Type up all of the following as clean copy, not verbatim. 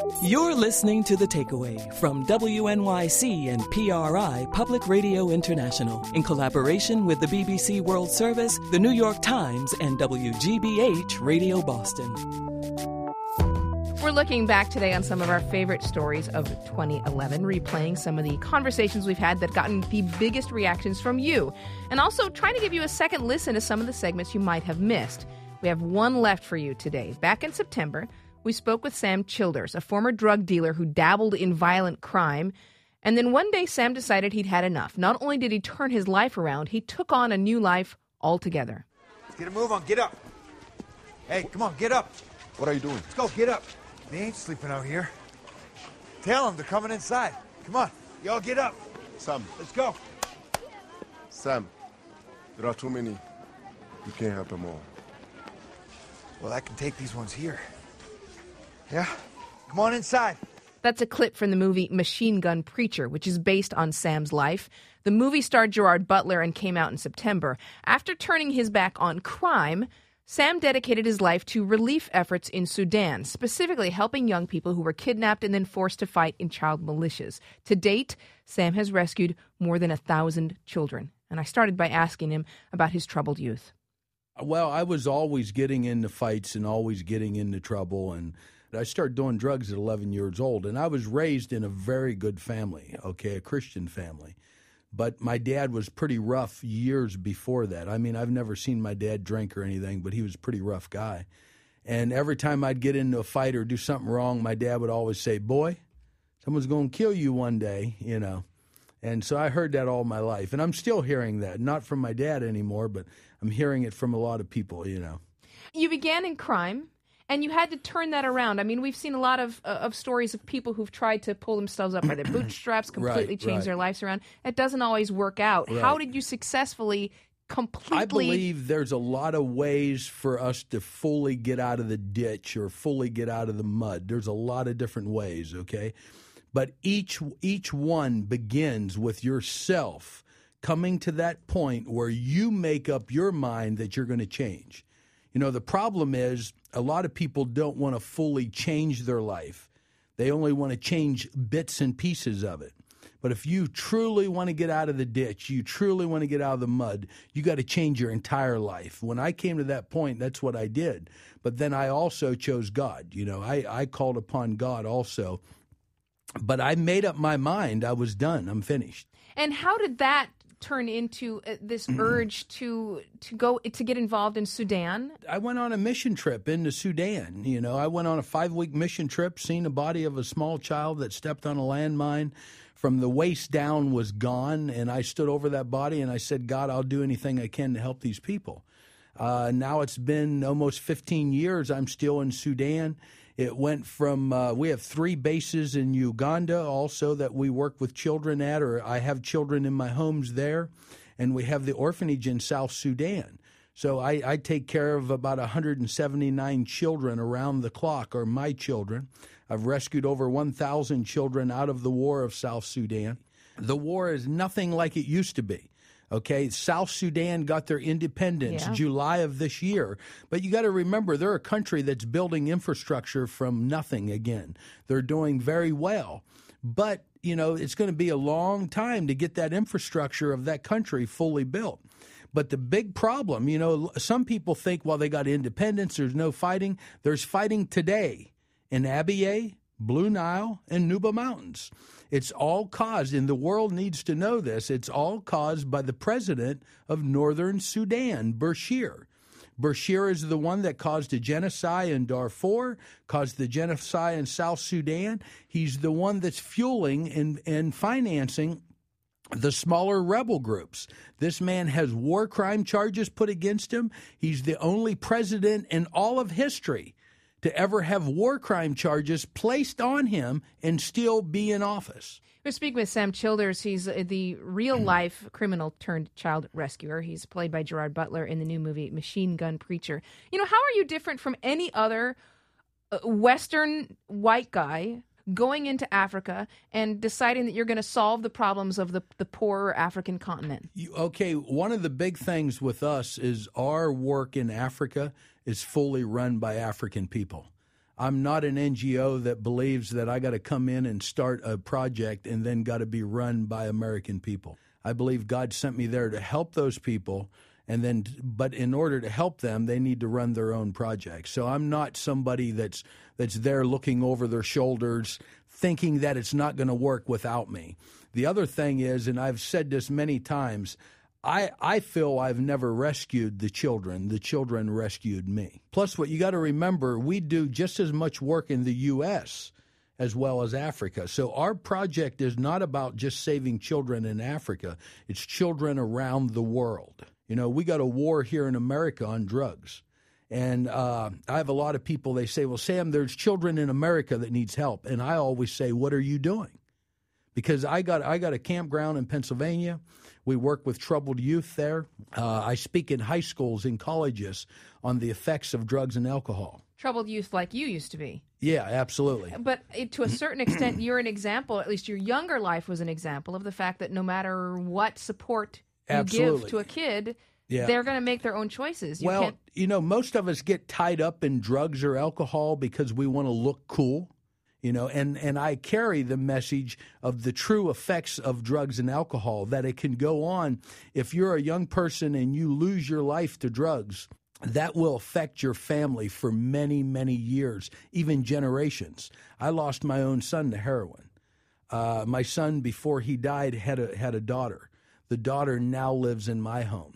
You're listening to The Takeaway from WNYC and PRI Public Radio International in collaboration with the BBC World Service, the New York Times, and WGBH Radio Boston. We're looking back today on some of our favorite stories of 2011, replaying some of the conversations we've had that gotten the biggest reactions from you, and also trying to give you a second listen to some of the segments you might have missed. We have one left for you today. Back in September, we spoke with Sam Childers, a former drug dealer who dabbled in violent crime. And then one day, Sam decided he'd had enough. Not only did he turn his life around, he took on a new life altogether. Let's get a move on. Get up. Hey, come on, get up. What are you doing? Let's go, get up. They ain't sleeping out here. Tell them they're coming inside. Come on, y'all get up. Sam. Let's go. Sam, there are too many. You can't help them all. Well, I can take these ones here. Yeah? Come on inside. That's a clip from the movie Machine Gun Preacher, which is based on Sam's life. The movie starred Gerard Butler and came out in September. After turning his back on crime, Sam dedicated his life to relief efforts in Sudan, specifically helping young people who were kidnapped and then forced to fight in child militias. To date, Sam has rescued more than 1,000 children. And I started by asking him about his troubled youth. Well, I was always getting into fights and always getting into trouble, and I started doing drugs at 11 years old, and I was raised in a very good family, a Christian family. But my dad was pretty rough years before that. I mean, I've never seen my dad drink or anything, but he was a pretty rough guy. And every time I'd get into a fight or do something wrong, my dad would always say, "Boy, someone's going to kill you one day," And so I heard that all my life. And I'm still hearing that, not from my dad anymore, but I'm hearing it from a lot of people, You began in crime, and you had to turn that around. I mean, we've seen a lot of stories of people who've tried to pull themselves up by their bootstraps, completely change their lives around. It doesn't always work out. Right. How did you successfully completely... I believe there's a lot of ways for us to fully get out of the ditch or fully get out of the mud. There's a lot of different ways, okay? But each one begins with yourself coming to that point where you make up your mind that you're going to change. The problem is a lot of people don't want to fully change their life. They only want to change bits and pieces of it. But if you truly want to get out of the ditch, you truly want to get out of the mud, you got to change your entire life. When I came to that point, that's what I did. But then I also chose God. I called upon God also. But I made up my mind. I was done. I'm finished. And how did that turn into this urge to get involved in Sudan? I went on a mission trip into Sudan. I went on a 5-week mission trip, seen the body of a small child that stepped on a landmine. From the waist down was gone, and I stood over that body and I said, "God, I'll do anything I can to help these people." Now it's been almost 15 years. I'm still in Sudan. It went from, we have 3 bases in Uganda also that we work with children at, or I have children in my homes there, and we have the orphanage in South Sudan. So I take care of about 179 children around the clock, or my children. I've rescued over 1,000 children out of the war of South Sudan. The war is nothing like it used to be. Okay, South Sudan got their independence July of this year. But you got to remember, they're a country that's building infrastructure from nothing again. They're doing very well. But, it's going to be a long time to get that infrastructure of that country fully built. But the big problem, some people think, well, they got independence, there's no fighting. There's fighting today in Abyei, Blue Nile, and Nuba Mountains. It's all caused, and the world needs to know this, it's all caused by the president of Northern Sudan, Bashir. Bashir is the one that caused the genocide in Darfur, caused the genocide in South Sudan. He's the one that's fueling and financing the smaller rebel groups. This man has war crime charges put against him. He's the only president in all of history to ever have war crime charges placed on him and still be in office. We're speaking with Sam Childers. He's the real-life criminal turned child rescuer. He's played by Gerard Butler in the new movie Machine Gun Preacher. How are you different from any other Western white guy going into Africa and deciding that you're going to solve the problems of the poorer African continent? One of the big things with us is our work in Africa is fully run by African people. I'm not an NGO that believes that I got to come in and start a project and then got to be run by American people. I believe God sent me there to help those people, but in order to help them, they need to run their own projects. So I'm not somebody that's there looking over their shoulders, thinking that it's not going to work without me. The other thing is, and I've said this many times, I feel I've never rescued the children. The children rescued me. Plus, what you got to remember, we do just as much work in the U.S. as well as Africa. So our project is not about just saving children in Africa. It's children around the world. You know, we got a war here in America on drugs. And I have a lot of people, they say, well, Sam, there's children in America that needs help. And I always say, what are you doing? Because I got a campground in Pennsylvania. We work with troubled youth there. I speak in high schools and colleges on the effects of drugs and alcohol. Troubled youth like you used to be. Yeah, absolutely. But to a certain extent, you're an example, at least your younger life was an example of the fact that no matter what support you give to a kid, they're going to make their own choices. You know, most of us get tied up in drugs or alcohol because we want to look cool. You know, and I carry the message of the true effects of drugs and alcohol, that it can go on. If you're a young person and you lose your life to drugs, that will affect your family for many, many years, even generations. I lost my own son to heroin. My son, before he died, had a daughter. The daughter now lives in my home.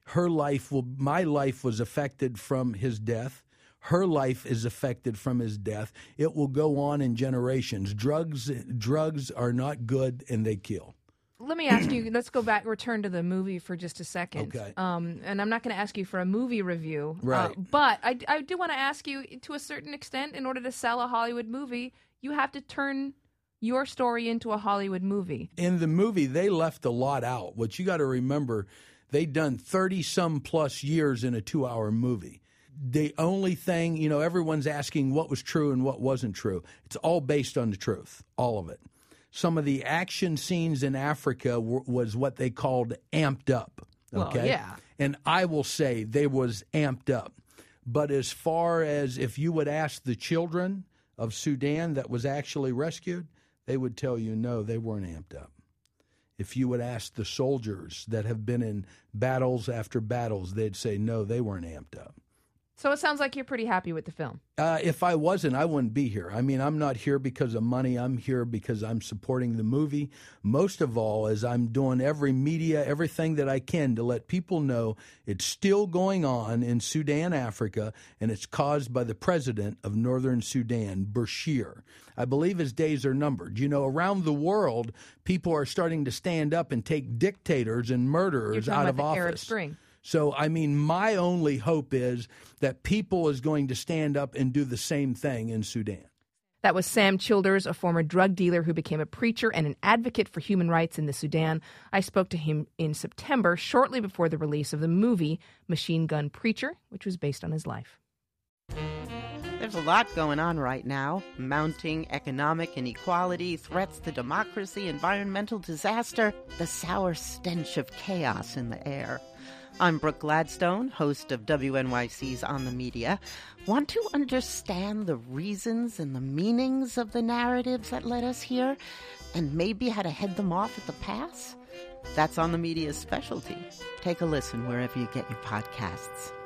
My life was affected from his death. Her life is affected from his death. It will go on in generations. Drugs are not good, and they kill. Let me ask you, let's go back, return to the movie for just a second. Okay. And I'm not going to ask you for a movie review. Right. But I do want to ask you, to a certain extent, in order to sell a Hollywood movie, you have to turn your story into a Hollywood movie. In the movie, they left a lot out. What you got to remember, they'd done 30-some plus years in a 2-hour movie. The only thing, you know, everyone's asking what was true and what wasn't true. It's all based on the truth, all of it. Some of the action scenes in Africa was what they called amped up. Okay? Well, yeah. And I will say they was amped up. But as far as if you would ask the children of Sudan that was actually rescued, they would tell you no, they weren't amped up. If you would ask the soldiers that have been in battles after battles, they'd say no, they weren't amped up. So it sounds like you're pretty happy with the film. If I wasn't, I wouldn't be here. I mean, I'm not here because of money. I'm here because I'm supporting the movie. Most of all, as I'm doing everything that I can to let people know it's still going on in Sudan, Africa, and it's caused by the president of Northern Sudan, Bashir. I believe his days are numbered. You know, around the world, people are starting to stand up and take dictators and murderers out of office. The Arab Spring. So, I mean, my only hope is that people is going to stand up and do the same thing in Sudan. That was Sam Childers, a former drug dealer who became a preacher and an advocate for human rights in the Sudan. I spoke to him in September, shortly before the release of the movie Machine Gun Preacher, which was based on his life. There's a lot going on right now. Mounting economic inequality, threats to democracy, environmental disaster, the sour stench of chaos in the air. I'm Brooke Gladstone, host of WNYC's On the Media. Want to understand the reasons and the meanings of the narratives that led us here, and maybe how to head them off at the pass? That's On the Media's specialty. Take a listen wherever you get your podcasts.